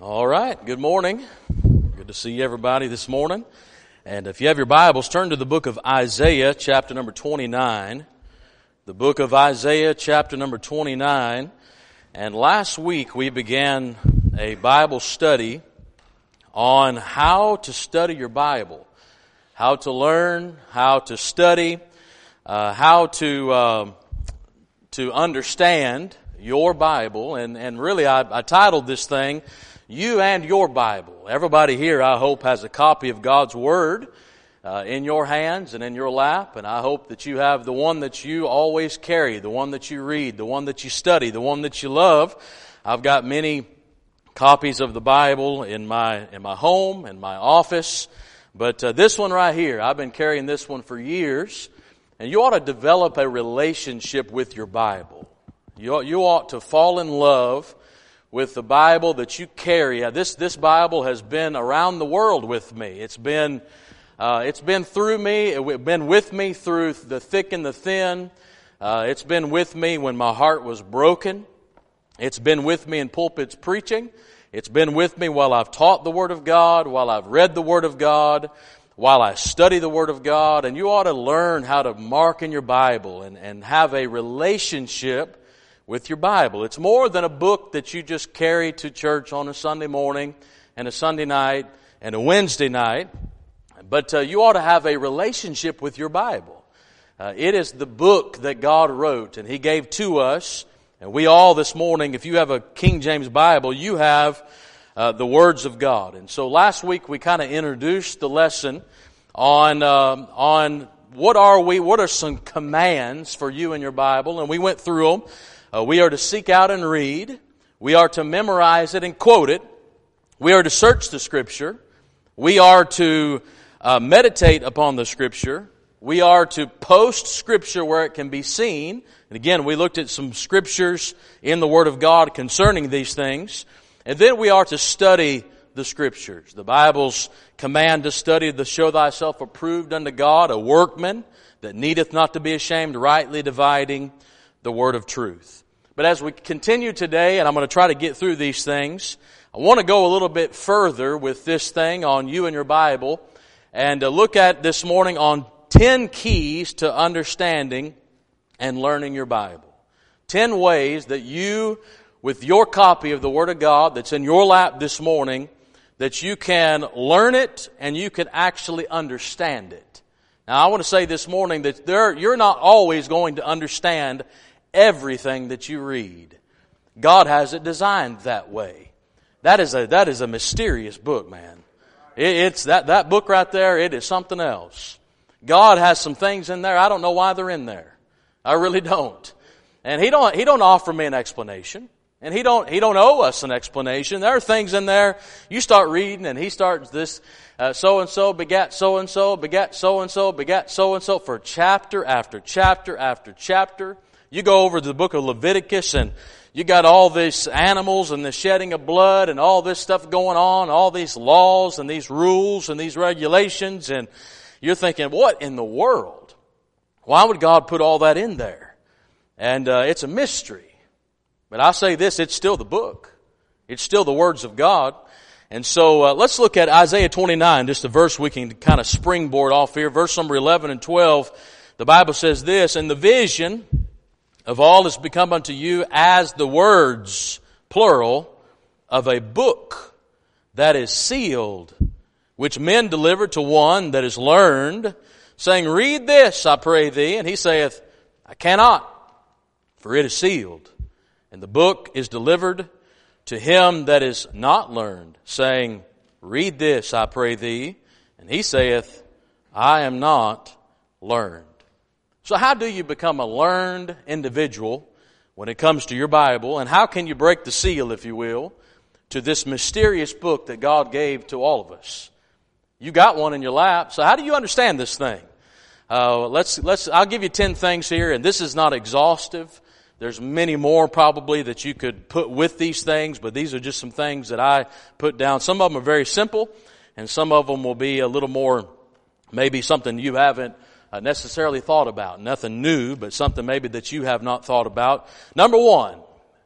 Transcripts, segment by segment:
All right, good morning. Good to see everybody this morning. And if you have your Bibles, turn to the book of Isaiah, chapter number 29. The book of Isaiah, chapter number 29. And last week we began a Bible study on how to study your Bible, how to learn, how to study, how to understand your Bible. And really I titled this thing, You and Your Bible. Everybody here, I hope, has a copy of God's Word in your hands and in your lap. And I hope that you have the one that you always carry, the one that you read, the one that you study, the one that you love. I've got many copies of the Bible in my home, in my office. But this one right here, I've been carrying this one for years. And you ought to develop a relationship with your Bible. You ought to fall in love with the Bible that you carry. This Bible has been around the world with me. It's been through me. It's been with me through the thick and the thin. It's been with me when my heart was broken. It's been with me in pulpits preaching. It's been with me while I've taught the Word of God, while I've read the Word of God, while I study the Word of God. And you ought to learn how to mark in your Bible and have a relationship with your Bible. It's more than a book that you just carry to church on a Sunday morning and a Sunday night and a Wednesday night. But you ought to have a relationship with your Bible. It is the book that God wrote and He gave to us. And we all this morning, if you have a King James Bible, you have the words of God. And so last week we kind of introduced the lesson on what are some commands for you in your Bible. And we went through them. We are to seek out and read. We are to memorize it and quote it. We are to search the Scripture. We are to meditate upon the Scripture. We are to post Scripture where it can be seen. And again, we looked at some Scriptures in the Word of God concerning these things. And then we are to study the Scriptures. The Bible's command to study to show thyself approved unto God, a workman that needeth not to be ashamed, rightly dividing the word of truth. But as we continue today, and I'm going to try to get through these things, I want to go a little bit further with this thing on you and your Bible and look at this morning on 10 keys to understanding and learning your Bible. 10 ways that you, with your copy of the Word of God that's in your lap this morning, that you can learn it and you can actually understand it. Now I want to say this morning that you're not always going to understand everything that you read. God has it designed that way. That is a mysterious book, man. It's that book right there, it is something else. God has some things in there, I don't know why they're in there. I really don't. And He don't offer me an explanation. And He don't owe us an explanation. There are things in there, you start reading and He starts this, so-and-so begat so-and-so, begat so-and-so, begat so-and-so for chapter after chapter after chapter. You go over to the book of Leviticus and you got all these animals and the shedding of blood and all this stuff going on, all these laws and these rules and these regulations, and you're thinking, what in the world? Why would God put all that in there? And it's a mystery. But I say this, it's still the book. It's still the words of God. And so let's look at Isaiah 29, just a verse we can kind of springboard off here. Verse number 11 and 12, the Bible says this, "And the vision of all is become unto you as the words, plural, of a book that is sealed, which men deliver to one that is learned, saying, Read this, I pray thee. And he saith, I cannot, for it is sealed. And the book is delivered to him that is not learned, saying, Read this, I pray thee. And he saith, I am not learned." So how do you become a learned individual when it comes to your Bible? And how can you break the seal, if you will, to this mysterious book that God gave to all of us? You got one in your lap. So how do you understand this thing? I'll give you 10 things here, and this is not exhaustive. There's many more probably that you could put with these things, but these are just some things that I put down. Some of them are very simple, and some of them will be a little more, maybe something you haven't necessarily thought about. Nothing new, but something maybe that you have not thought about. Number one,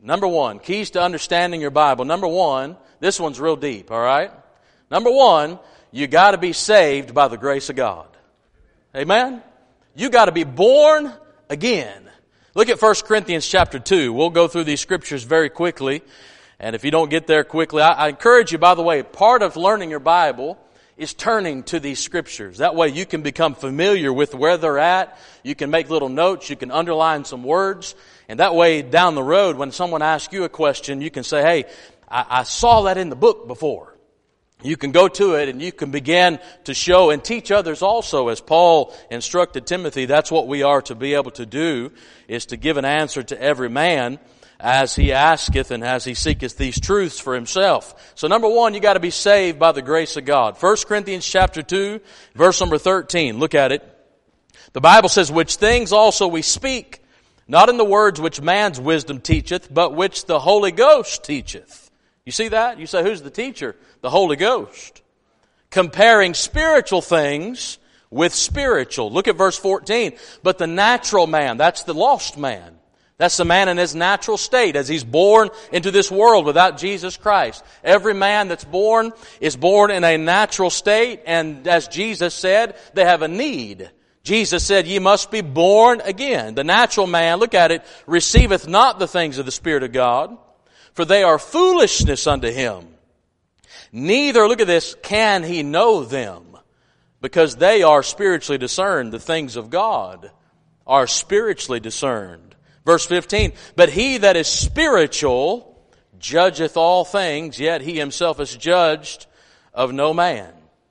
Number one, keys to understanding your Bible. Number one, this one's real deep, all right? Number one, you got to be saved by the grace of God. Amen? You got to be born again. Look at 1 Corinthians chapter 2. We'll go through these scriptures very quickly. And if you don't get there quickly, I encourage you, by the way, part of learning your Bible is turning to these scriptures. That way you can become familiar with where they're at. You can make little notes. You can underline some words. And that way down the road, when someone asks you a question, you can say, hey, I saw that in the book before. You can go to it and you can begin to show and teach others also. As Paul instructed Timothy, that's what we are to be able to do, is to give an answer to every man as he asketh and as he seeketh these truths for himself. So number one, you got to be saved by the grace of God. 1 Corinthians chapter 2, verse number 13. Look at it. The Bible says, which things also we speak, not in the words which man's wisdom teacheth, but which the Holy Ghost teacheth. You see that? You say, who's the teacher? The Holy Ghost. Comparing spiritual things with spiritual. Look at verse 14. But the natural man, that's the lost man. That's the man in his natural state as he's born into this world without Jesus Christ. Every man that's born is born in a natural state, and as Jesus said, they have a need. Jesus said, ye must be born again. The natural man, look at it, receiveth not the things of the Spirit of God, for they are foolishness unto him. Neither, look at this, can he know them, because they are spiritually discerned. The things of God are spiritually discerned. Verse 15, but he that is spiritual judgeth all things, yet he himself is judged of no man.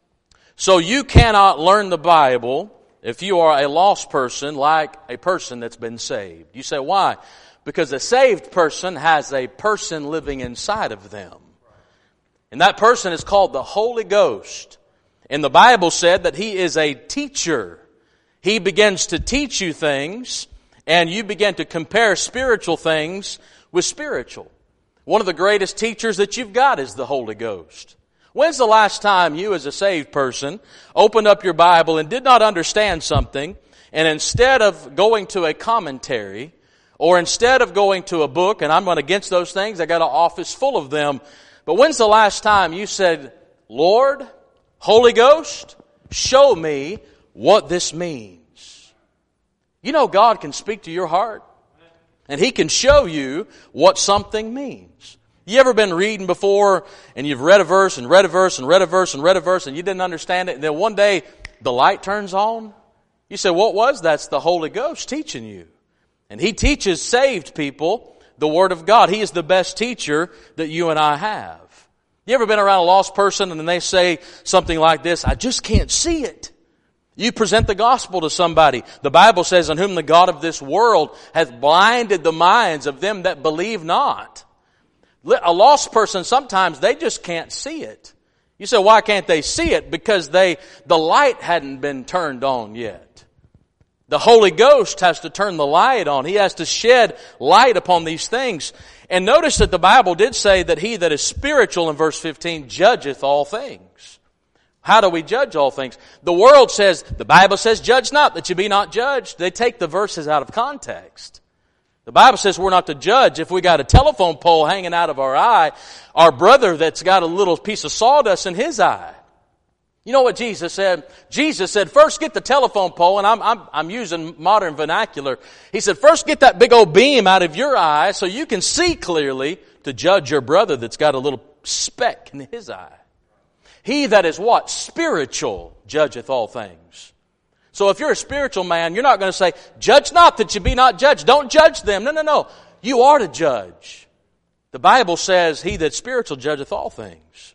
So you cannot learn the Bible if you are a lost person like a person that's been saved. You say, why? Because a saved person has a person living inside of them. And that person is called the Holy Ghost. And the Bible said that He is a teacher. He begins to teach you things, and you begin to compare spiritual things with spiritual. One of the greatest teachers that you've got is the Holy Ghost. When's the last time you as a saved person opened up your Bible and did not understand something, and instead of going to a commentary, or instead of going to a book, and I'm not against those things, I got an office full of them, but when's the last time you said, Lord, Holy Ghost, show me what this means? You know God can speak to your heart, and He can show you what something means. You ever been reading before, and you've read a verse, and read a verse, and read a verse, and read a verse, and you didn't understand it, and then one day the light turns on? You say, what was that? That's the Holy Ghost teaching you. And He teaches saved people the Word of God. He is the best teacher that you and I have. You ever been around a lost person and they say something like this, I just can't see it. You present the gospel to somebody. The Bible says, in whom the God of this world hath blinded the minds of them that believe not. A lost person, sometimes they just can't see it. You say, why can't they see it? Because the light hadn't been turned on yet. The Holy Ghost has to turn the light on. He has to shed light upon these things. And notice that the Bible did say that he that is spiritual, in verse 15, judgeth all things. How do we judge all things? The world says, the Bible says, judge not, that you be not judged. They take the verses out of context. The Bible says we're not to judge if we got a telephone pole hanging out of our eye, our brother that's got a little piece of sawdust in his eye. You know what Jesus said? Jesus said, first get the telephone pole, and I'm using modern vernacular. He said, first get that big old beam out of your eye so you can see clearly to judge your brother that's got a little speck in his eye. He that is what? Spiritual judgeth all things. So if you're a spiritual man, you're not going to say, judge not that you be not judged. Don't judge them. No. You are to judge. The Bible says, he that's spiritual judgeth all things.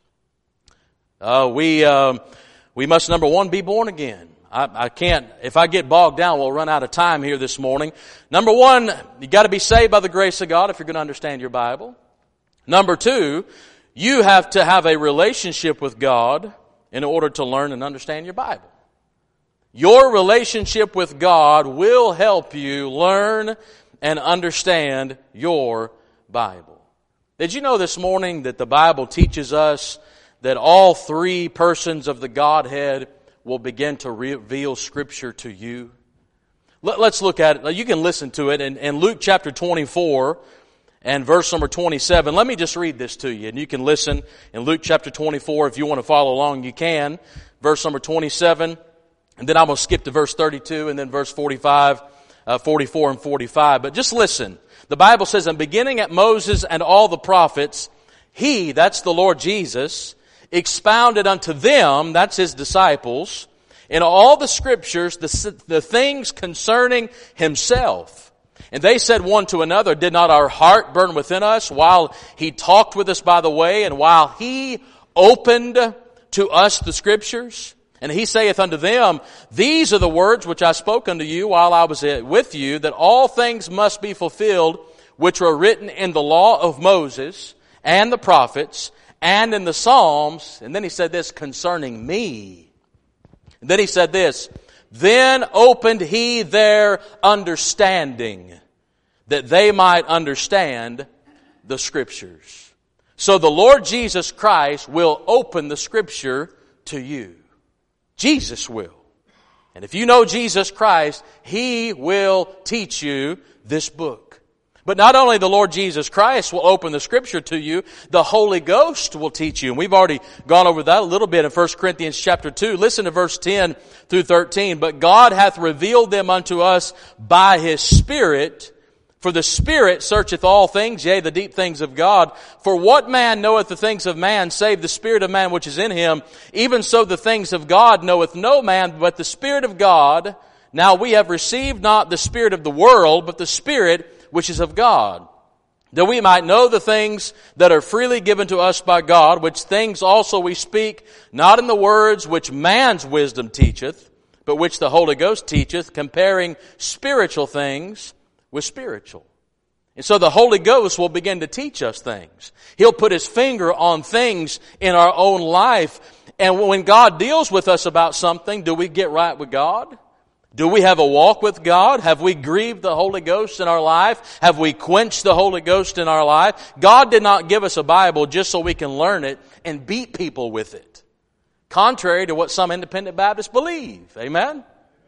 We must, number one, be born again. I can't, if I get bogged down, we'll run out of time here this morning. Number one, you got to be saved by the grace of God if you're going to understand your Bible. Number two, you have to have a relationship with God in order to learn and understand your Bible. Your relationship with God will help you learn and understand your Bible. Did you know this morning that the Bible teaches us that all three persons of the Godhead will begin to reveal Scripture to you? Let's look at it. You can listen to it in Luke chapter 24. and verse number 27. Let me just read this to you, and you can listen in Luke chapter 24. If you want to follow along, you can. Verse number 27, and then I'm going to skip to verse 32, and then verse 45, 44, and 45. But just listen. The Bible says, and beginning at Moses and all the prophets, He, that's the Lord Jesus, expounded unto them, that's His disciples, in all the Scriptures, the things concerning Himself. And they said one to another, did not our heart burn within us while He talked with us by the way, and while He opened to us the Scriptures? And He saith unto them, these are the words which I spoke unto you while I was with you, that all things must be fulfilled which were written in the law of Moses and the prophets and in the Psalms. And then He said this, concerning me. And then He said this, then opened He their understanding, that they might understand the Scriptures. So the Lord Jesus Christ will open the Scripture to you. Jesus will. And if you know Jesus Christ, He will teach you this book. But not only the Lord Jesus Christ will open the Scripture to you, the Holy Ghost will teach you. And we've already gone over that a little bit in 1 Corinthians chapter 2. Listen to verse 10 through 13. But God hath revealed them unto us by His Spirit. For the Spirit searcheth all things, yea, the deep things of God. For what man knoweth the things of man, save the Spirit of man which is in him? Even so the things of God knoweth no man, but the Spirit of God. Now we have received not the spirit of the world, but the Spirit which is of God, that we might know the things that are freely given to us by God, which things also we speak, not in the words which man's wisdom teacheth, but which the Holy Ghost teacheth, comparing spiritual things with spiritual. And so the Holy Ghost will begin to teach us things. He'll put His finger on things in our own life. And when God deals with us about something, do we get right with God? Do we have a walk with God? Have we grieved the Holy Ghost in our life? Have we quenched the Holy Ghost in our life? God did not give us a Bible just so we can learn it and beat people with it, contrary to what some independent Baptists believe. Amen?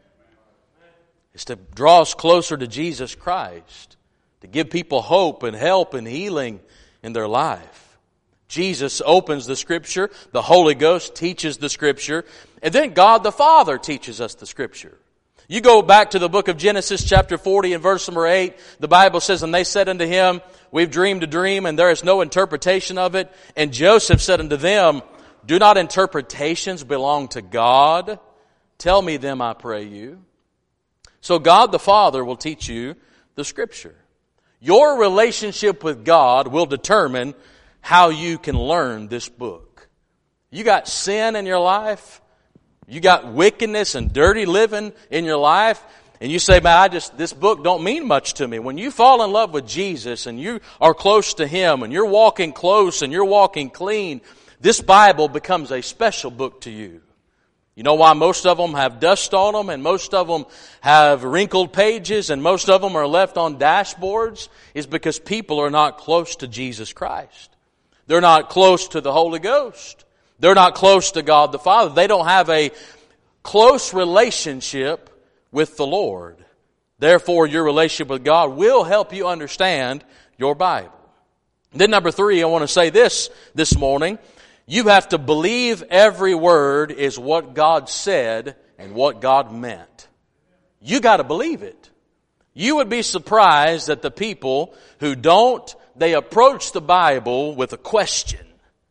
It's to draw us closer to Jesus Christ, to give people hope and help and healing in their life. Jesus opens the Scripture, the Holy Ghost teaches the Scripture, and then God the Father teaches us the Scripture. You go back to the book of Genesis chapter 40 and verse number 8, the Bible says, and they said unto him, we've dreamed a dream and there is no interpretation of it. And Joseph said unto them, do not interpretations belong to God? Tell me them, I pray you. So God the Father will teach you the Scripture. Your relationship with God will determine how you can learn this book. You got sin in your life, you got wickedness and dirty living in your life, and you say, man, this book don't mean much to me. When you fall in love with Jesus and you are close to Him and you're walking close and you're walking clean, this Bible becomes a special book to you. You know why most of them have dust on them and most of them have wrinkled pages and most of them are left on dashboards? Is because people are not close to Jesus Christ. They're not close to the Holy Ghost. They're not close to God the Father. They don't have a close relationship with the Lord. Therefore, your relationship with God will help you understand your Bible. Then number 3, I want to say this morning. You have to believe every word is what God said and what God meant. You got to believe it. You would be surprised at the people who don't. They approach the Bible with a question.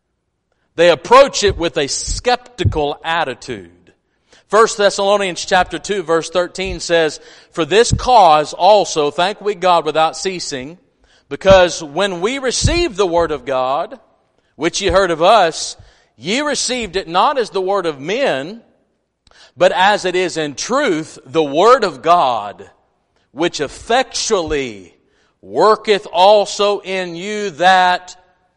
They approach it with a skeptical attitude. 1 Thessalonians chapter 2 verse 13 says, for this cause also thank we God without ceasing, because when we received the word of God, which ye heard of us, ye received it not as the word of men, but as it is in truth the word of God, which effectually worketh also in you that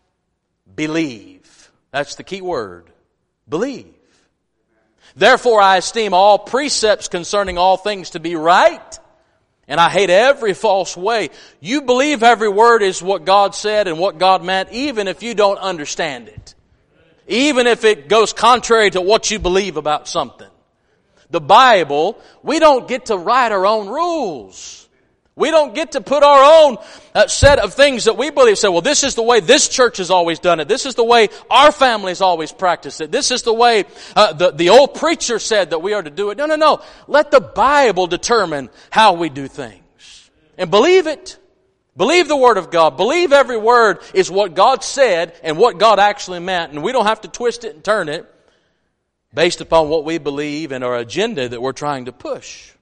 believe. That's the key word. Believe. Therefore I esteem all precepts concerning all things to be right, and I hate every false way. You believe every word is what God said and what God meant, even if you don't understand it. Even if it goes contrary to what you believe about something. The Bible, we don't get to write our own rules. We don't get to put our own set of things that we believe. Say, well, this is the way this church has always done it. This is the way our family has always practiced it. This is the way the old preacher said that we are to do it. No. Let the Bible determine how we do things. And believe it. Believe the Word of God. Believe every word is what God said and what God actually meant. And we don't have to twist it and turn it based upon what we believe and our agenda that we're trying to push.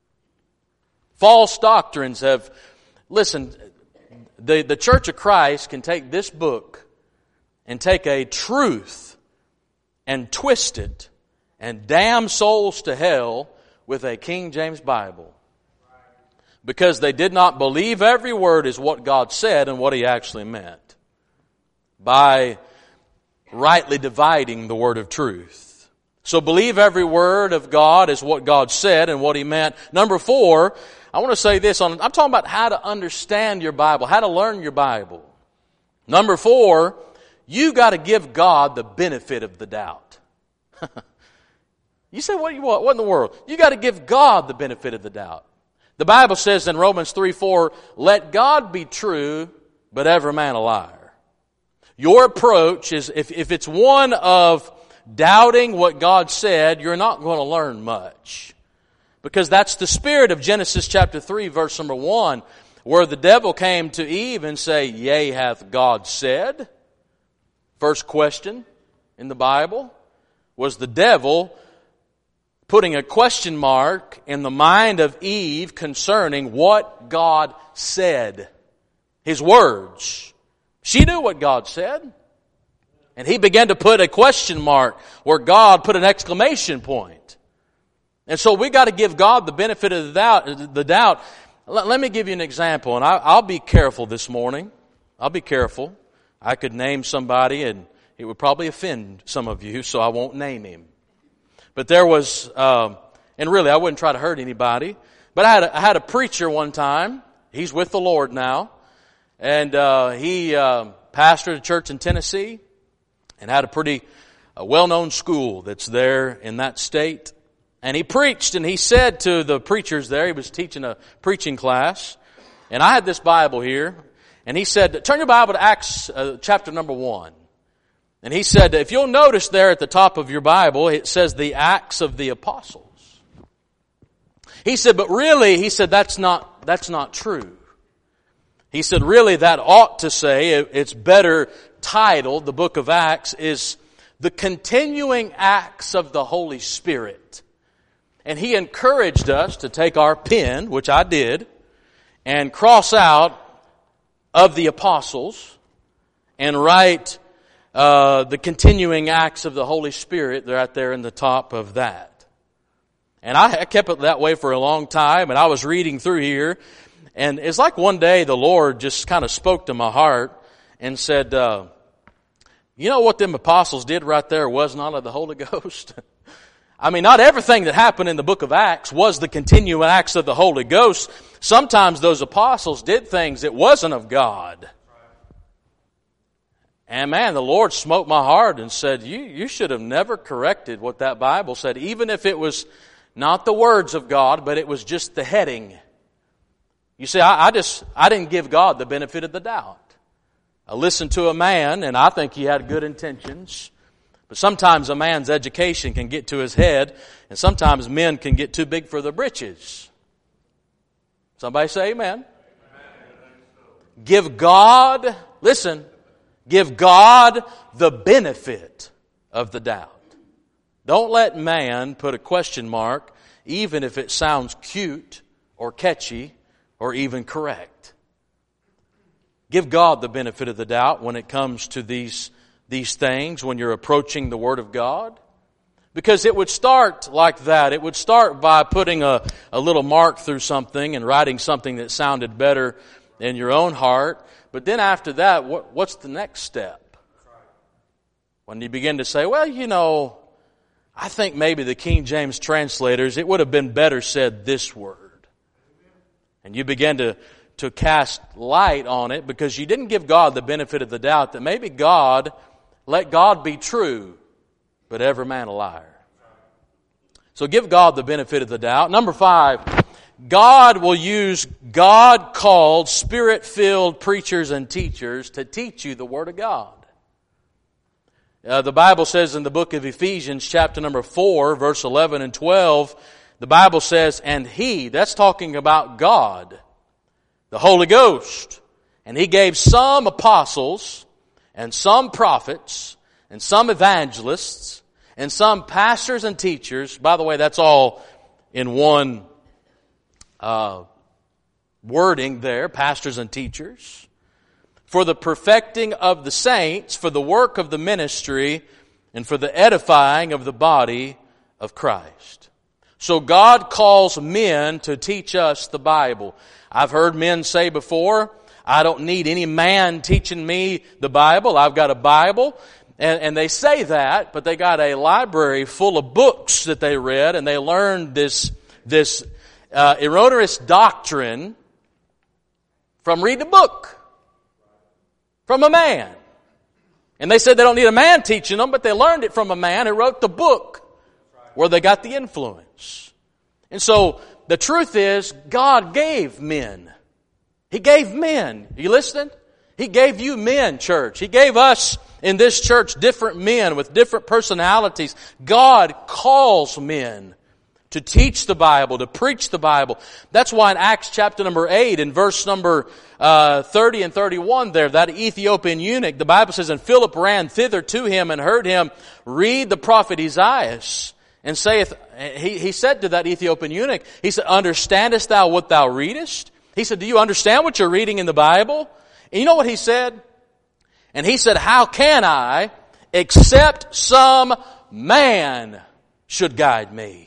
False doctrines have, listen, the Church of Christ can take this book and take a truth and twist it and damn souls to hell with a King James Bible. Because they did not believe every word is what God said and what He actually meant. By rightly dividing the word of truth. So believe every word of God is what God said and what He meant. Number 4, I want to say this. I'm talking about how to understand your Bible, how to learn your Bible. Number 4, you got to give God the benefit of the doubt. You say, what in the world? You got to give God the benefit of the doubt. The Bible says in Romans 3:4, let God be true, but every man a liar. Your approach is, if it's one of doubting what God said, you're not going to learn much. Because that's the spirit of Genesis chapter 3, verse number 1, where the devil came to Eve and say, yea, hath God said? First question in the Bible was the devil putting a question mark in the mind of Eve concerning what God said. His words. She knew what God said. And he began to put a question mark where God put an exclamation point. And so we got to give God the benefit of the doubt. Let me give you an example, and I'll be careful this morning. I'll be careful. I could name somebody and it would probably offend some of you, so I won't name him. But there was, and really I wouldn't try to hurt anybody, but I had a preacher one time. He's with the Lord now. And he pastored a church in Tennessee and had a pretty well-known school that's there in that state. And he preached, and he said to the preachers there, he was teaching a preaching class, and I had this Bible here, and he said, turn your Bible to Acts chapter number 1. And he said, if you'll notice there at the top of your Bible, it says the Acts of the Apostles. He said, but really, he said, that's not true. He said, really, that ought to say, it's better titled, the book of Acts, is the continuing acts of the Holy Spirit. And he encouraged us to take our pen, which I did, and cross out of the apostles and write the continuing acts of the Holy Spirit. They're out there in the top of that. And I kept it that way for a long time, and I was reading through here, and it's like one day the Lord just kind of spoke to my heart and said, you know what them apostles did right there was not of the Holy Ghost? I mean, not everything that happened in the book of Acts was the continuing acts of the Holy Ghost. Sometimes those apostles did things that wasn't of God. And man, the Lord smote my heart and said, you should have never corrected what that Bible said, even if it was not the words of God, but it was just the heading. You see, I didn't give God the benefit of the doubt. I listened to a man, and I think he had good intentions. But sometimes a man's education can get to his head, and sometimes men can get too big for their britches. Somebody say amen. Give God, listen, give God the benefit of the doubt. Don't let man put a question mark, even if it sounds cute or catchy or even correct. Give God the benefit of the doubt when it comes to these things, when you're approaching the Word of God. Because it would start like that. It would start by putting a little mark through something and writing something that sounded better in your own heart. But then after that, what's the next step? When you begin to say, well, you know, I think maybe the King James translators, it would have been better said this word. And you begin to cast light on it because you didn't give God the benefit of the doubt that maybe let God be true, but every man a liar. So give God the benefit of the doubt. Number 5, God will use God-called, Spirit-filled preachers and teachers to teach you the Word of God. The Bible says in the book of Ephesians, chapter number 4, verse 11 and 12, the Bible says, and He, that's talking about God, the Holy Ghost, and He gave some apostles, and some prophets, and some evangelists, and some pastors and teachers. By the way, that's all in one wording there, pastors and teachers, for the perfecting of the saints, for the work of the ministry, and for the edifying of the body of Christ. So God calls men to teach us the Bible. I've heard men say before, I don't need any man teaching me the Bible. I've got a Bible. And they say that, but they got a library full of books that they read, and they learned this erroneous doctrine from reading a book. From a man. And they said they don't need a man teaching them, but they learned it from a man who wrote the book where they got the influence. And so the truth is, God gave men. He gave men. Are you listening? He gave you men, church. He gave us in this church different men with different personalities. God calls men to teach the Bible, to preach the Bible. That's why in Acts chapter number 8, in verse number 30 and 31 there, that Ethiopian eunuch, the Bible says, and Philip ran thither to him and heard him read the prophet Isaiah, and saith, he said to that Ethiopian eunuch, he said, understandest thou what thou readest? He said, do you understand what you're reading in the Bible? And you know what he said? And he said, how can I, except some man should guide me?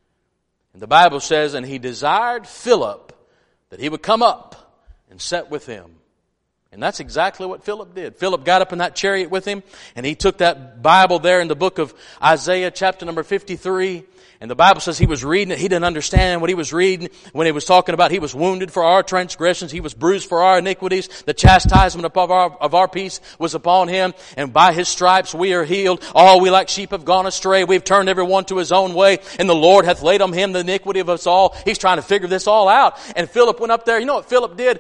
And the Bible says, and he desired Philip that he would come up and sit with him. And that's exactly what Philip did. Philip got up in that chariot with him, and he took that Bible there in the book of Isaiah, chapter number 53. And the Bible says he was reading it. He didn't understand what he was reading when he was talking about he was wounded for our transgressions. He was bruised for our iniquities. The chastisement of our peace was upon him. And by his stripes we are healed. All we like sheep have gone astray. We've turned every one to his own way. And the Lord hath laid on him the iniquity of us all. He's trying to figure this all out. And Philip went up there. You know what Philip did?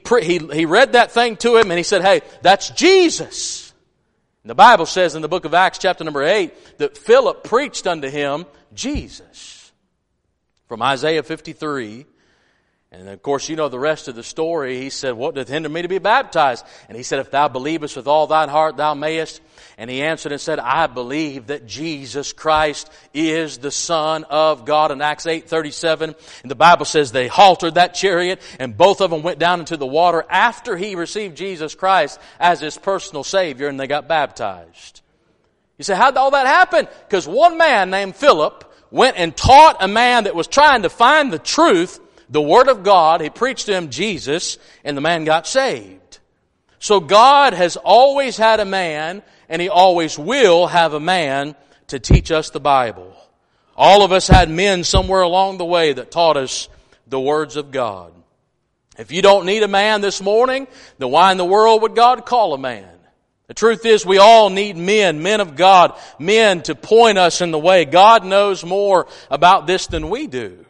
He read that thing to him and he said, hey, that's Jesus. And the Bible says in the book of Acts chapter number 8 that Philip preached unto him Jesus from Isaiah 53. And of course, you know the rest of the story. He said, what doth hinder me to be baptized? And he said, if thou believest with all thine heart, thou mayest. And he answered and said, I believe that Jesus Christ is the Son of God. In Acts 8:37, and the Bible says they haltered that chariot and both of them went down into the water after he received Jesus Christ as his personal Savior, and they got baptized. You say, how'd all that happen? Because one man named Philip went and taught a man that was trying to find the truth, the Word of God. He preached to him Jesus, and the man got saved. So God has always had a man, and He always will have a man to teach us the Bible. All of us had men somewhere along the way that taught us the words of God. If you don't need a man this morning, then why in the world would God call a man? The truth is we all need men of God, men to point us in the way. God knows more about this than we do.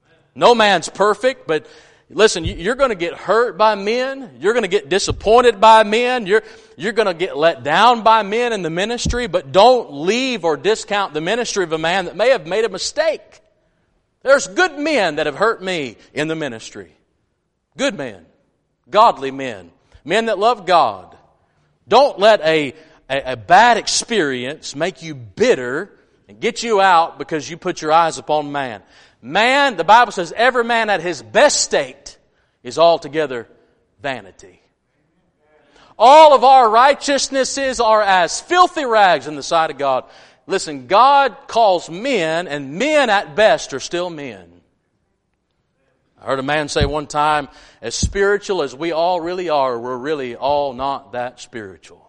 No man's perfect, but listen, you're going to get hurt by men. You're going to get disappointed by men. You're going to get let down by men in the ministry, but don't leave or discount the ministry of a man that may have made a mistake. There's good men that have hurt me in the ministry. Good men. Godly men. Men that love God. Don't let a bad experience make you bitter and get you out because you put your eyes upon man. Man, the Bible says, every man at his best state is altogether vanity. All of our righteousnesses are as filthy rags in the sight of God. Listen, God calls men, and men at best are still men. I heard a man say one time, as spiritual as we all really are, we're really all not that spiritual.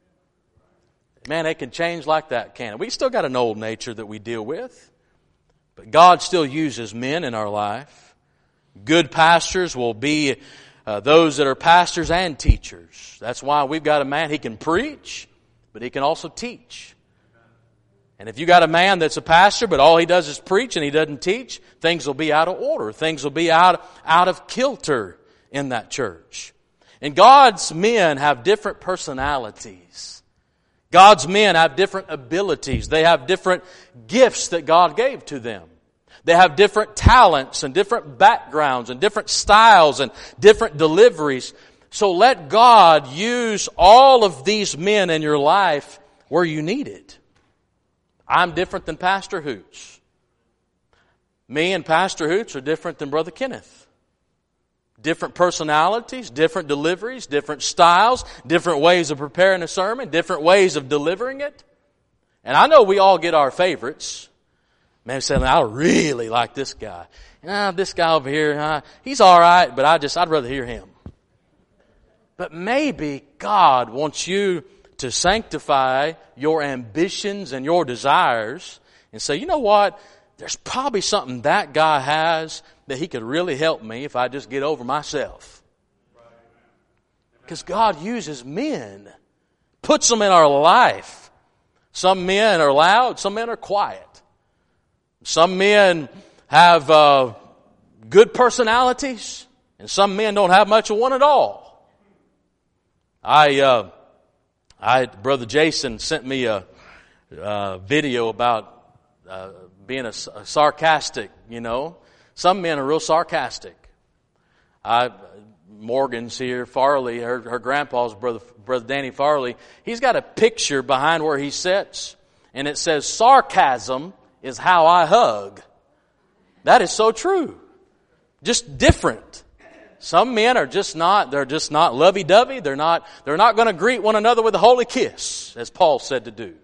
Man, it can change like that, can't it? We still got an old nature that we deal with. But God still uses men in our life. Good pastors will be those that are pastors and teachers. That's why we've got a man, he can preach, but he can also teach. And if you got a man that's a pastor, but all he does is preach and he doesn't teach, things will be out of order. Things will be out of kilter in that church. And God's men have different personalities. God's men have different abilities. They have different gifts that God gave to them. They have different talents and different backgrounds and different styles and different deliveries. So let God use all of these men in your life where you need it. I'm different than Pastor Hoots. Me and Pastor Hoots are different than Brother Kenneth. Different personalities, different deliveries, different styles, different ways of preparing a sermon, different ways of delivering it. And I know we all get our favorites. Man said, I really like this guy. This guy over here, he's all right, but I'd rather hear him. But maybe God wants you to sanctify your ambitions and your desires and say, you know what? There's probably something that guy has that he could really help me if I just get over myself. Because God uses men, puts them in our life. Some men are loud, some men are quiet. Some men have good personalities, and some men don't have much of one at all. Brother Jason sent me a video about being a sarcastic, Some men are real sarcastic. Morgan's here, Farley, her grandpa's brother Danny Farley, he's got a picture behind where he sits, and it says, sarcasm is how I hug. That is so true. Just different. Some men are they're just not lovey-dovey. They're not going to greet one another with a holy kiss, as Paul said to do.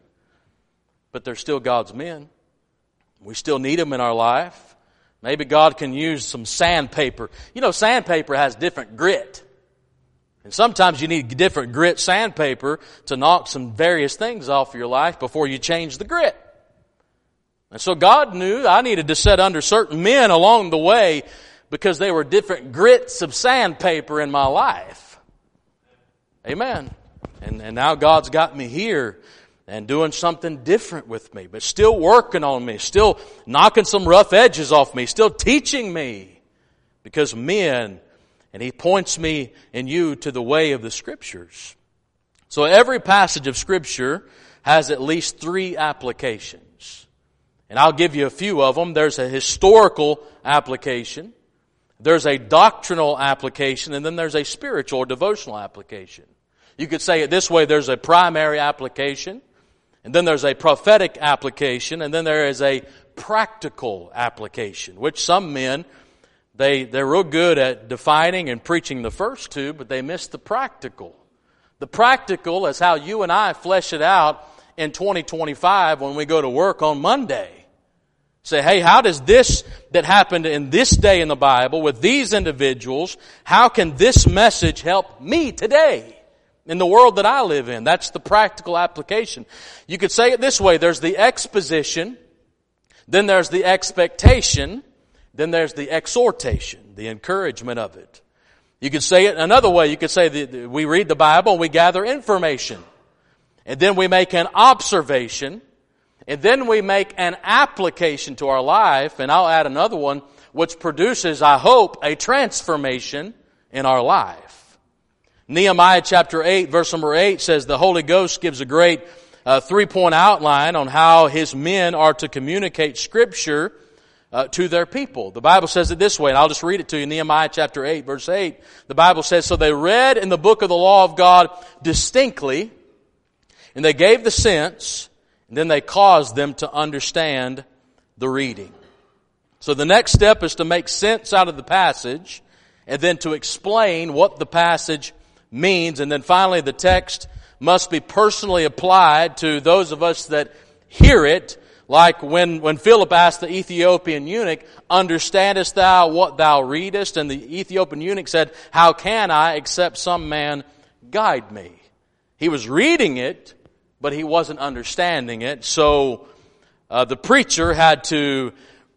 But they're still God's men. We still need them in our life. Maybe God can use some sandpaper. Sandpaper has different grit. And sometimes you need different grit sandpaper to knock some various things off your life before you change the grit. And so God knew I needed to set under certain men along the way because they were different grits of sandpaper in my life. Amen. And now God's got me here and doing something different with me, but still working on me, still knocking some rough edges off me, still teaching me. Because men, and He points me and you to the way of the Scriptures. So every passage of Scripture has at least 3 applications. And I'll give you a few of them. There's a historical application, there's a doctrinal application, and then there's a spiritual or devotional application. You could say it this way: there's a primary application, and then there's a prophetic application, and then there is a practical application, which some men, they're real good at defining and preaching the first 2, but they miss the practical. The practical is how you and I flesh it out in 2025 when we go to work on Monday. Say, hey, how does this that happened in this day in the Bible with these individuals, how can this message help me today in the world that I live in? That's the practical application. You could say it this way: there's the exposition, then there's the expectation, then there's the exhortation, the encouragement of it. You could say it another way. You could say that we read the Bible and we gather information. And then we make an observation. And then we make an application to our life. And I'll add another one, which produces, I hope, a transformation in our life. Nehemiah chapter 8, verse number 8 says the Holy Ghost gives a great 3-point outline on how His men are to communicate Scripture to their people. The Bible says it this way, and I'll just read it to you. Nehemiah chapter 8, verse 8. The Bible says, so they read in the book of the law of God distinctly, and they gave the sense, and then they caused them to understand the reading. So the next step is to make sense out of the passage, and then to explain what the passage means. And then finally, the text must be personally applied to those of us that hear it. Like when Philip asked the Ethiopian eunuch, understandest thou what thou readest? And the Ethiopian eunuch said, how can I except some man guide me? He was reading it, but he wasn't understanding it. So the preacher had to,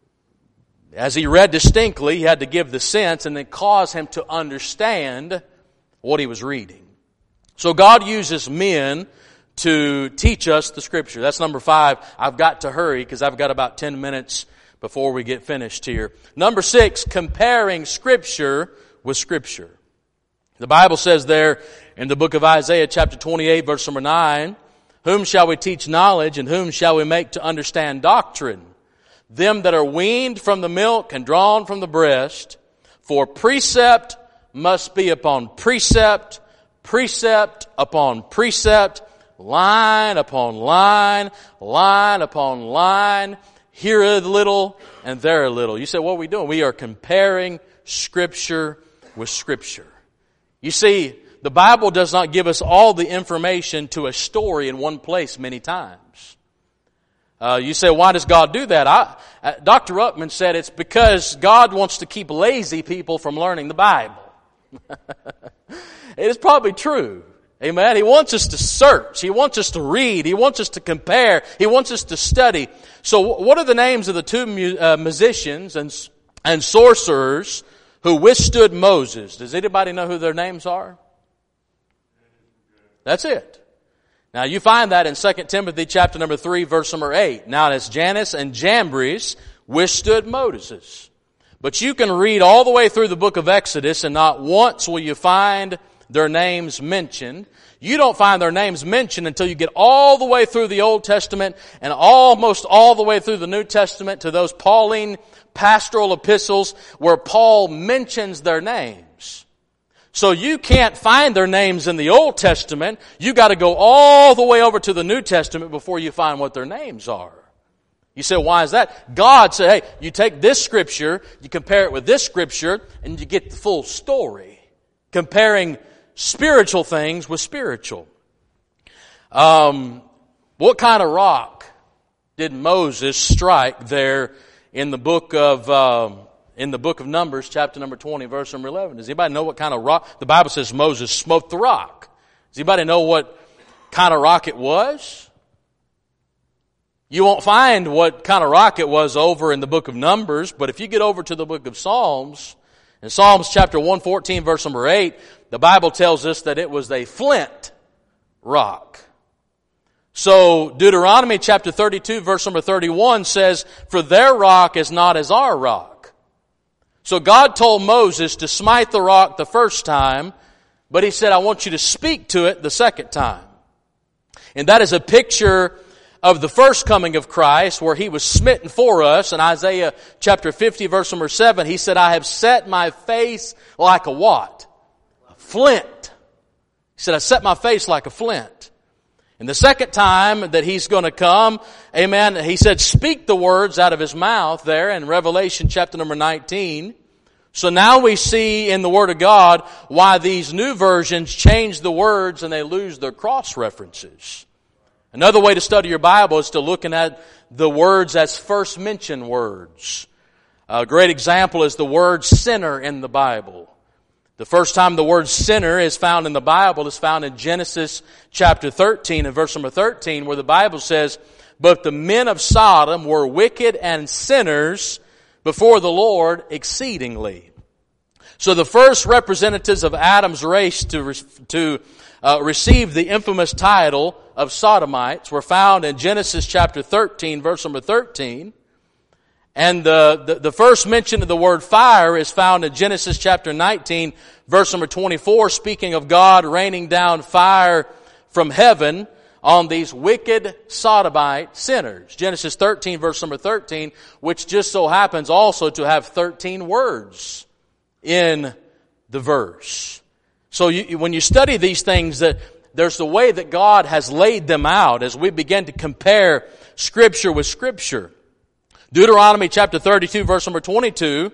as he read distinctly, he had to give the sense and then cause him to understand what he was reading. So God uses men to teach us the Scripture. That's number 5. I've got to hurry because I've got about 10 minutes before we get finished here. Number 6, comparing Scripture with Scripture. The Bible says there in the book of Isaiah chapter 28 verse number 9, whom shall we teach knowledge and whom shall we make to understand doctrine? Them that are weaned from the milk and drawn from the breast, for precept must be upon precept, precept upon precept, line upon line, line upon line, here a little and there a little. You say, what are we doing? We are comparing Scripture with Scripture. You see, the Bible does not give us all the information to a story in one place many times. You say, why does God do that? Dr. Ruckman said it's because God wants to keep lazy people from learning the Bible. It is probably true. Amen. He wants us to search. He wants us to read. He wants us to compare. He wants us to study. So what are the names of the two musicians and sorcerers who withstood Moses? Does anybody know who their names are? That's it. Now you find that in 2 Timothy chapter number 3 verse number 8. Now it's Jannes and Jambres withstood Moses. But you can read all the way through the book of Exodus and not once will you find their names mentioned. You don't find their names mentioned until you get all the way through the Old Testament and almost all the way through the New Testament to those Pauline pastoral epistles where Paul mentions their names. So you can't find their names in the Old Testament. You got to go all the way over to the New Testament before you find what their names are. You say, why is that? God said, hey, you take this Scripture, you compare it with this Scripture, and you get the full story. Comparing spiritual things with spiritual. What kind of rock did Moses strike there in the book of Numbers, chapter number 20, verse number 11? Does anybody know what kind of rock? The Bible says Moses smote the rock. Does anybody know what kind of rock it was? You won't find what kind of rock it was over in the book of Numbers, but if you get over to the book of Psalms, in Psalms chapter 114, verse number 8, the Bible tells us that it was a flint rock. So Deuteronomy chapter 32, verse number 31 says, for their rock is not as our rock. So God told Moses to smite the rock the first time, but He said, I want you to speak to it the second time. And that is a picture of the first coming of Christ, where He was smitten for us. In Isaiah chapter 50, verse number 7, He said, I have set my face like a what? A flint. He said, I set my face like a flint. And the second time that He's going to come, amen, He said, speak the words out of His mouth there in Revelation chapter number 19. So now we see in the Word of God why these new versions change the words and they lose their cross references. Another way to study your Bible is to looking at the words as first mentioned words. A great example is the word sinner in the Bible. The first time the word sinner is found in the Bible is found in Genesis chapter 13 and verse number 13, where the Bible says, but the men of Sodom were wicked and sinners before the Lord exceedingly. So the first representatives of Adam's race to receive the infamous title of Sodomites were found in Genesis chapter 13, verse number 13. And the first mention of the word fire is found in Genesis chapter 19, verse number 24, speaking of God raining down fire from heaven on these wicked Sodomite sinners. Genesis 13, verse number 13, which just so happens also to have 13 words in the verse. So when you study these things, that there's the way that God has laid them out as we begin to compare Scripture with Scripture. Deuteronomy chapter 32, verse number 22,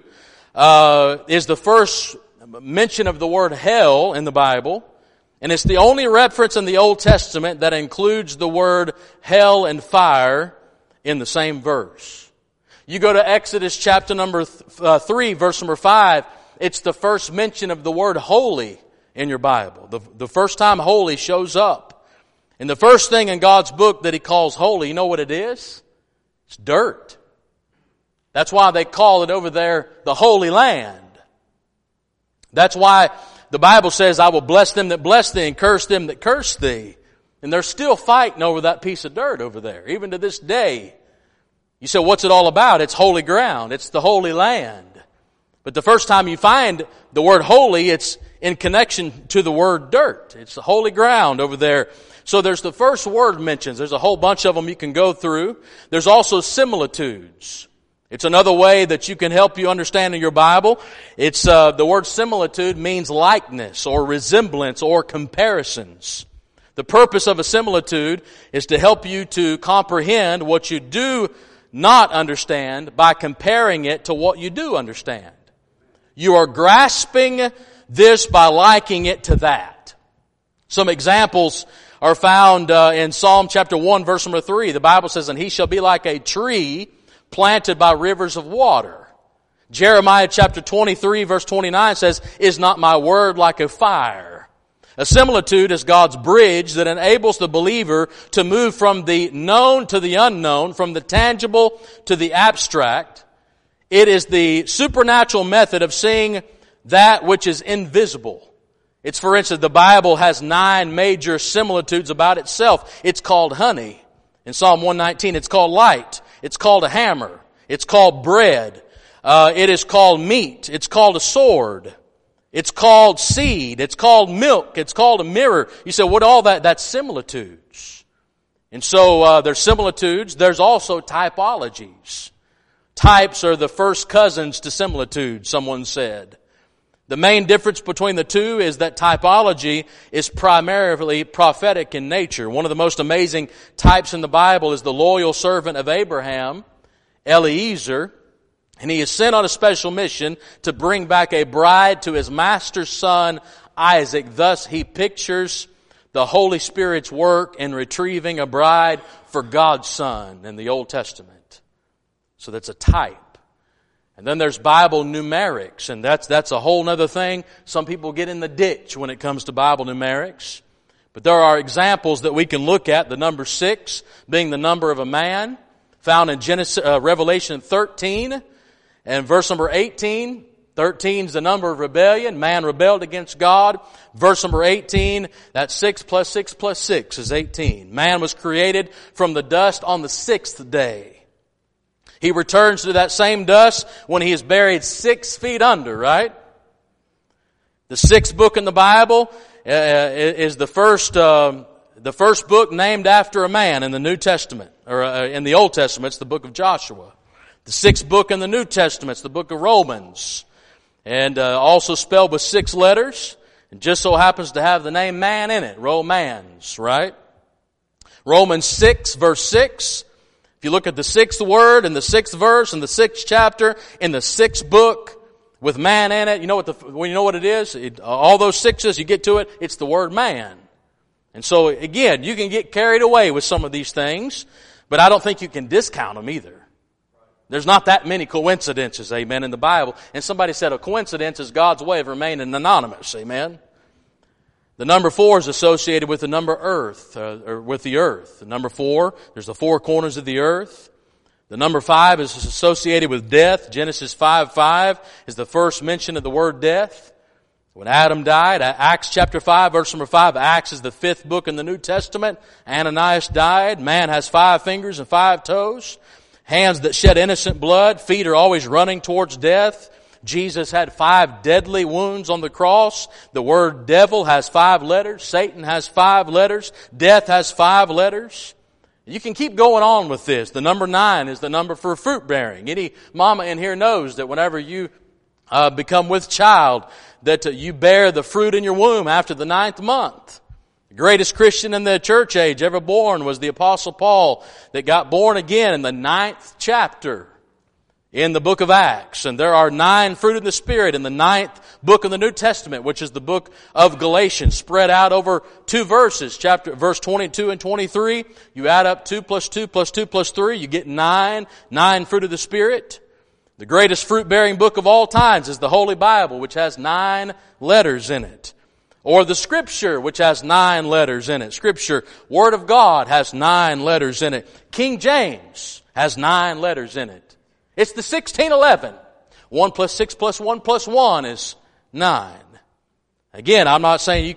is the first mention of the word hell in the Bible. And it's the only reference in the Old Testament that includes the word hell and fire in the same verse. You go to Exodus chapter number 3, verse number 5, it's the first mention of the word holy in your Bible. The first time holy shows up. And the first thing in God's book that He calls holy, you know what it is? It's dirt. That's why they call it over there the Holy Land. That's why the Bible says, I will bless them that bless thee and curse them that curse thee. And they're still fighting over that piece of dirt over there, even to this day. You say, what's it all about? It's holy ground. It's the Holy Land. But the first time you find the word holy, it's in connection to the word dirt. It's the holy ground over there. So there's the first word mentions. There's a whole bunch of them you can go through. There's also similitudes. It's another way that you can help you understand in your Bible. It's the word similitude means likeness or resemblance or comparisons. The purpose of a similitude is to help you to comprehend what you do not understand by comparing it to what you do understand. You are grasping this by liking it to that. Some examples are found in Psalm chapter 1 verse number 3. The Bible says, "And he shall be like a tree planted by rivers of water." Jeremiah chapter 23 verse 29 says, "Is not my word like a fire?" A similitude is God's bridge that enables the believer to move from the known to the unknown, from the tangible to the abstract. It is the supernatural method of seeing that which is invisible. It's, for instance, the Bible has 9 major similitudes about itself. It's called honey. In Psalm 119, it's called light. It's called a hammer. It's called bread. It is called meat. It's called a sword. It's called seed. It's called milk. It's called a mirror. You say, what all that? That's similitudes. And so there's similitudes. There's also typologies. Types are the first cousins to similitudes, someone said. The main difference between the two is that typology is primarily prophetic in nature. One of the most amazing types in the Bible is the loyal servant of Abraham, Eliezer. And he is sent on a special mission to bring back a bride to his master's son, Isaac. Thus, he pictures the Holy Spirit's work in retrieving a bride for God's Son in the Old Testament. So that's a type. And then there's Bible numerics, and that's a whole other thing. Some people get in the ditch when it comes to Bible numerics. But there are examples that we can look at, the number 6 being the number of a man, found in Revelation 13. And verse number 18, 13 is the number of rebellion. Man rebelled against God. Verse number 18, that's 6 plus 6 plus 6 is 18. Man was created from the dust on the 6th day. He returns to that same dust when he is buried 6 feet under, right? The 6th book in the Bible is the first book named after a man in the New Testament, or in the Old Testament, it's the book of Joshua. The 6th book in the New Testament, it's the book of Romans. And also spelled with 6 letters. It just so happens to have the name man in it. Romans, right? Romans 6 verse 6. If you look at the 6th word and the 6th verse and the 6th chapter in the 6th book with man in it, you know what it is? All those 6s, you get to it, it's the word man. And so again, you can get carried away with some of these things, but I don't think you can discount them either. There's not that many coincidences, amen, in the Bible. And somebody said a coincidence is God's way of remaining anonymous, amen. The number 4 is associated with the number earth, or with the earth. The number 4, there's the 4 corners of the earth. The number 5 is associated with death. Genesis 5:5 is the first mention of the word death. When Adam died, Acts chapter 5, verse number 5, Acts is the 5th book in the New Testament. Ananias died. Man has 5 fingers and 5 toes. Hands that shed innocent blood. Feet are always running towards death. Jesus had 5 deadly wounds on the cross. The word devil has 5 letters. Satan has 5 letters. Death has 5 letters. You can keep going on with this. The number 9 is the number for fruit bearing. Any mama in here knows that whenever you become with child, that you bear the fruit in your womb after the 9th month. The greatest Christian in the church age ever born was the Apostle Paul, that got born again in the 9th chapter in the book of Acts. And there are 9 fruit of the Spirit in the 9th book of the New Testament, which is the book of Galatians, spread out over 2 verses, verse 22 and 23. You add up 2 plus 2 plus 2 plus 3, you get 9 fruit of the Spirit. The greatest fruit-bearing book of all times is the Holy Bible, which has 9 letters in it. Or the Scripture, which has 9 letters in it. Scripture, Word of God, has 9 letters in it. King James has 9 letters in it. It's the 1611. 1 plus 6 plus 1 plus 1 is 9. Again, I'm not saying you can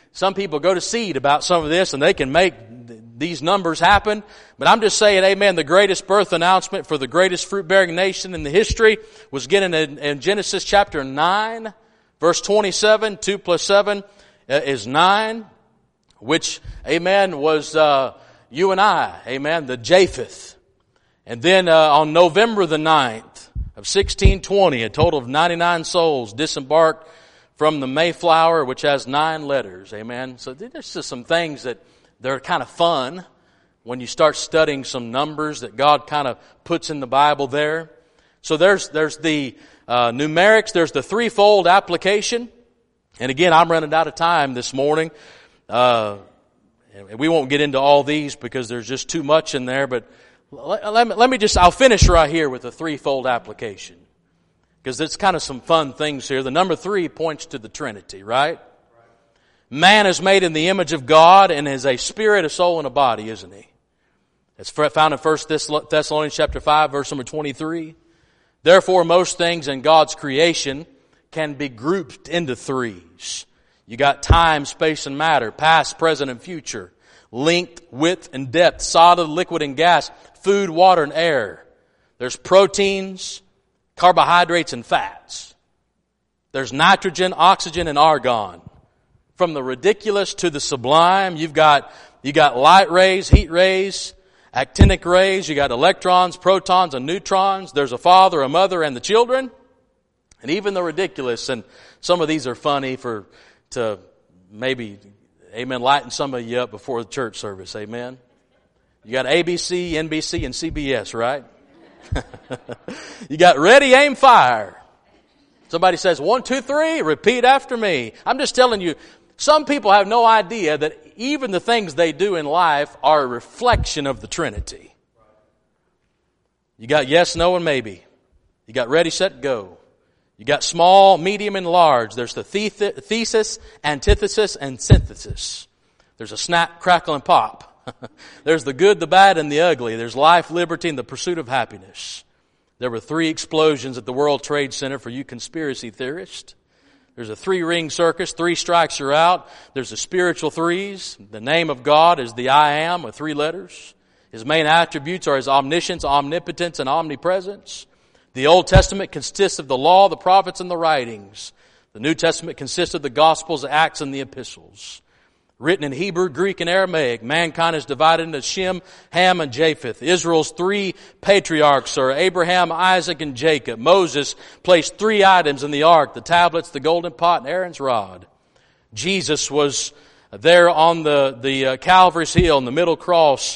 some people go to seed about some of this and they can make these numbers happen. But I'm just saying, amen, the greatest birth announcement for the greatest fruit-bearing nation in the history was given in Genesis chapter 9, verse 27. 2 plus 7 is 9, which, amen, was you and I, amen, the Japheth. And then on November the 9th of 1620, a total of 99 souls disembarked from the Mayflower, which has 9 letters, amen. So there's just some things that they're kind of fun when you start studying some numbers that God kind of puts in the Bible there. So there's the numerics, there's the threefold application. And again, I'm running out of time this morning. And we won't get into all these because there's just too much in there, but I'll finish right here with the threefold application. Because it's kind of some fun things here. The number 3 points to the Trinity, right? Man is made in the image of God and is a spirit, a soul, and a body, isn't he? It's found in 1 Thessalonians chapter 5, verse number 23. Therefore, most things in God's creation can be grouped into threes. You got time, space, and matter, past, present, and future, length, width, and depth, solid, liquid, and gas, food, water, and air. There's proteins, carbohydrates, and fats. There's nitrogen, oxygen, and argon. From the ridiculous to the sublime, you got light rays, heat rays, actinic rays, you got electrons, protons, and neutrons. There's a father, a mother, and the children. And even the ridiculous, and some of these are funny to maybe, amen, lighten some of you up before the church service, amen. You got ABC, NBC, and CBS, right? You got ready, aim, fire. Somebody says 1, 2, 3, repeat after me. I'm just telling you, some people have no idea that even the things they do in life are a reflection of the Trinity. You got yes, no, and maybe. You got ready, set, go. You got small, medium, and large. There's the thesis, antithesis, and synthesis. There's a snap, crackle, and pop. There's the good, the bad, and the ugly. There's life, liberty, and the pursuit of happiness. There were 3 explosions at the World Trade Center for you conspiracy theorists. There's a 3-ring circus, 3 strikes you're out. There's the spiritual threes. The name of God is the I am with 3 letters. His main attributes are His omniscience, omnipotence, and omnipresence. The Old Testament consists of the law, the prophets, and the writings. The New Testament consists of the Gospels, the Acts, and the Epistles. Written in Hebrew, Greek, and Aramaic, mankind is divided into Shem, Ham, and Japheth. Israel's 3 patriarchs are Abraham, Isaac, and Jacob. Moses placed 3 items in the ark, the tablets, the golden pot, and Aaron's rod. Jesus was there on the Calvary's hill, in the middle cross.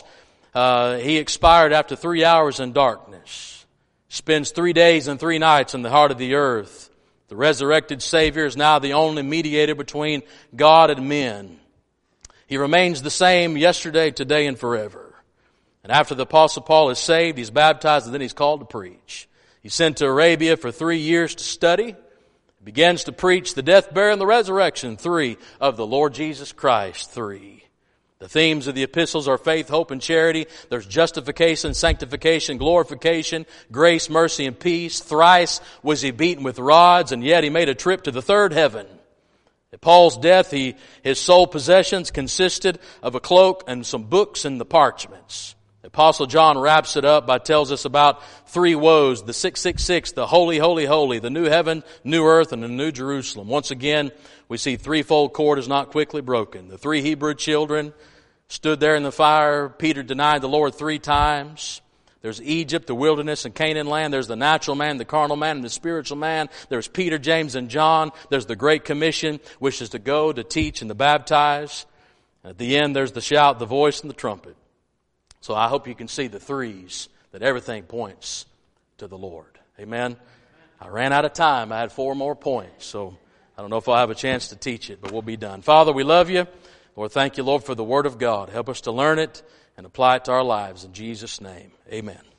He expired after 3 hours in darkness. Spends 3 days and 3 nights in the heart of the earth. The resurrected Savior is now the only mediator between God and men. He remains the same yesterday, today, and forever. And after the Apostle Paul is saved, he's baptized, and then he's called to preach. He's sent to Arabia for 3 years to study. He begins to preach the death, burial, and the resurrection, 3 of the Lord Jesus Christ, 3. The themes of the epistles are faith, hope, and charity. There's justification, sanctification, glorification, grace, mercy, and peace. Thrice was he beaten with rods, and yet he made a trip to the 3rd heaven. At Paul's death, his sole possessions consisted of a cloak and some books and the parchments. The Apostle John wraps it up by tells us about 3 woes, the 666, the holy, holy, holy, the new heaven, new earth, and the new Jerusalem. Once again, we see threefold cord is not quickly broken. The 3 Hebrew children stood there in the fire. Peter denied the Lord 3 times. There's Egypt, the wilderness, and Canaan land. There's the natural man, the carnal man, and the spiritual man. There's Peter, James, and John. There's the Great Commission, which is to go, to teach, and to baptize. At the end, there's the shout, the voice, and the trumpet. So I hope you can see the 3s, that everything points to the Lord. Amen? I ran out of time. I had 4 more points. So I don't know if I'll have a chance to teach it, but we'll be done. Father, we love you. Lord, thank you, Lord, for the Word of God. Help us to learn it and apply it to our lives. In Jesus' name, amen.